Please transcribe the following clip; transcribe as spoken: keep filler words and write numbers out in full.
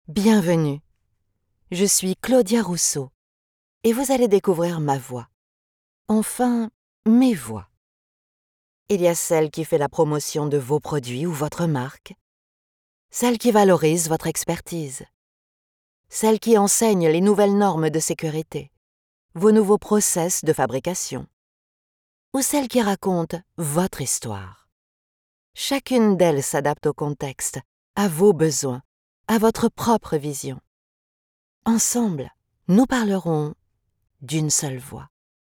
Bienvenue, je suis Claudia Rousseau et vous allez découvrir ma voix. Enfin, mes voix. Il y a celle qui fait la promotion de vos produits ou votre marque, celle qui valorise votre expertise, celle qui enseigne les nouvelles normes de sécurité, vos nouveaux process de fabrication, ou celle qui raconte votre histoire. Chacune d'elles s'adapte au contexte, à vos besoins, à votre propre vision. Ensemble, nous parlerons d'une seule voix.